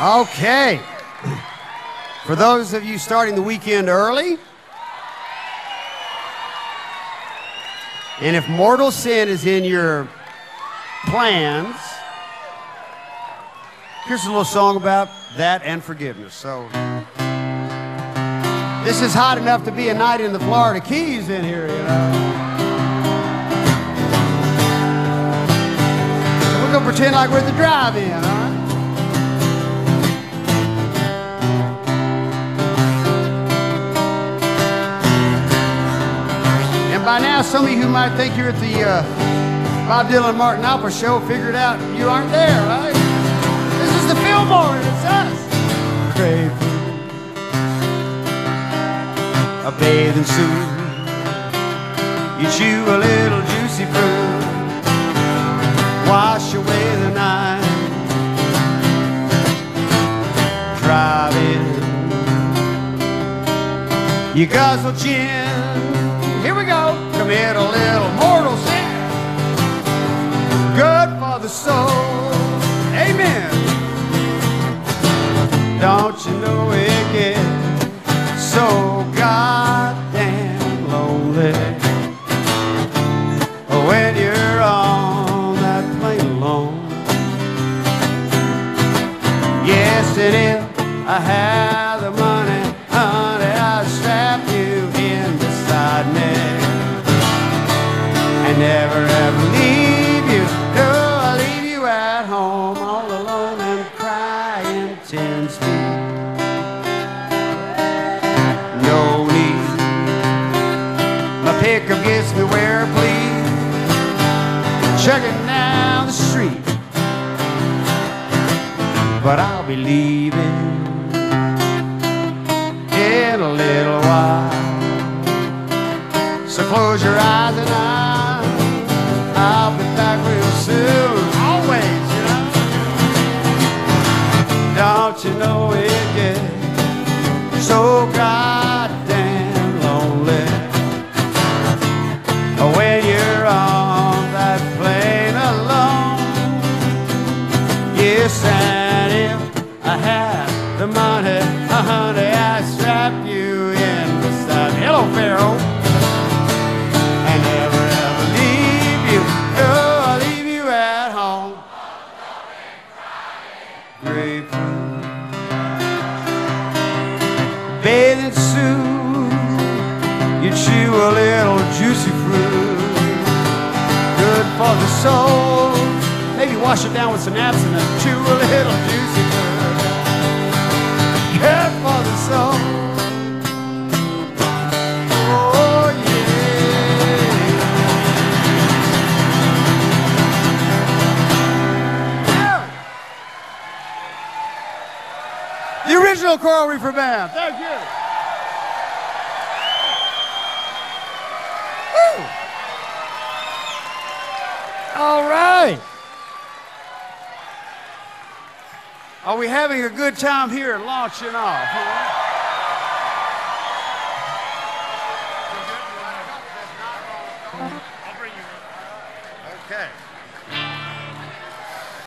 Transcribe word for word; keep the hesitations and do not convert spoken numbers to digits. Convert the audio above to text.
Okay. For those of you starting the weekend early, and if mortal sin is in your plans, here's a little song about that and forgiveness. So this is hot enough to be a night in the Florida Keys in here, you know. So we're gonna pretend like we're at the drive-in, all right? By now, some of you who might think you're at the uh, Bob Dylan and Martin Alper show figured out you aren't there, right? This is the Fillmore, and it's us. Grapefruit, a bathing suit, you chew a little juicy fruit, wash away the night, driving, you guzzle gin. Here we go. Commit a little mortal sin. Good for the soul. Amen. Don't you know it gets so goddamn lonely when you're on that plane alone? Yes, and if I had the money, honey, I'd strap you in beside me and never ever leave you. No, I'll leave you at home all alone and crying ten feet. No need, my pickup gets me where I please, chugging down the street, but I'll be leaving in a little while. So close your eyes and I, I'll be back real soon. Always, you know. Don't you know it gets so goddamn lonely when you're on that plane alone? Yes, and if I had the money, honey, I'd strap you in beside me. Hello, Pharaoh. And never ever leave you. No, I'll leave you at home. Grapefruit, bathing suit, you chew a little juicy fruit. Good for the soul. Maybe wash it down with some absinthe and chew a little juicy fruit. Good for the soul. Oh, yeah. Yeah. The original Coral Reefer Band. Thank you. Woo. All right. Are we having a good time here launching off? Huh?